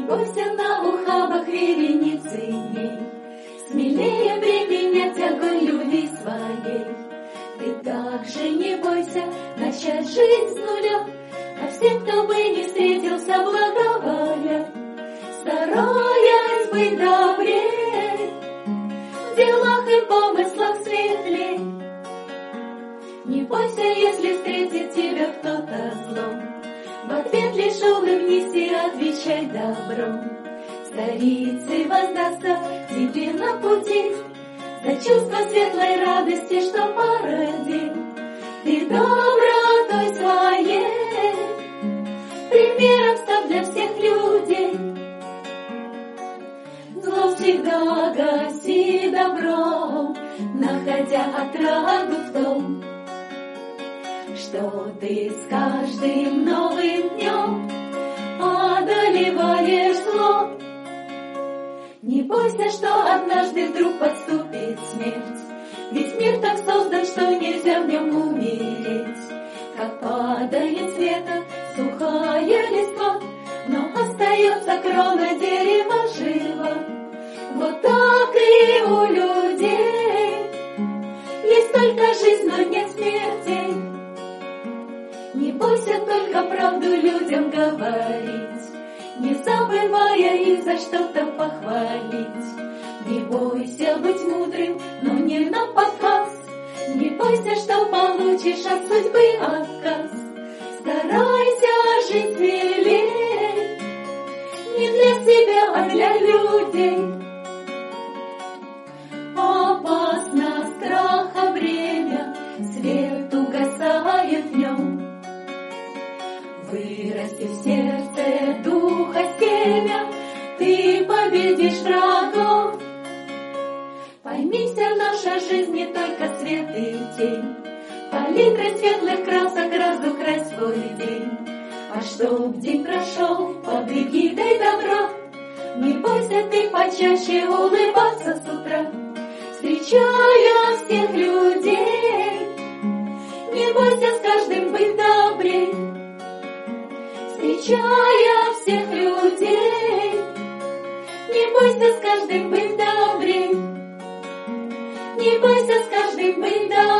бойся на ухабах вереницы дней, смелее применять огонь любви своей. Ты также не бойся начать жизнь с нуля, а всем, кто бы не встретился, благоволя, стараясь быть добрей, в делах и помыслах светлей. Не бойся, если встретит тебя кто-то злом, в ответ лишь улыбнись и отвечай добром. Старицей воздастся тебе на пути за чувство светлой радости, что породил ты добротой своей, примером став для всех людей. Зло всегда гаси добром, находя отраду в том, что ты с каждым новым днем одолеваешь зло. Не бойся, что однажды вдруг подступит смерть, ведь мир так создан, что нельзя в нем умереть. Как падает с веток сухая листва, но остается крона дерева жива. Вот так и у людей есть только жизнь, но нет смерти. Не бойся только правду людям говорить, не забывая их за что-то похвалить. Не бойся быть мудрым, но не на показ. Не бойся, что получишь от судьбы отказ. Старайся жить смелее, не для себя, а для людей. Опасно страха бремя, свет угасает в нем. Вырасти в сердце духа семя, ты победишь врагов. Пойми, вся наша жизнь не только свет и тень, палитрой светлых красок разукрась свой день. А чтоб день прошел под эгидой добра, не бойся ты почаще улыбаться с утра, встречая всех людей. Не бойся с каждым быть добрей, встречая всех людей. Не бойся с каждым быть добрей, не бойся с каждым быть добрей.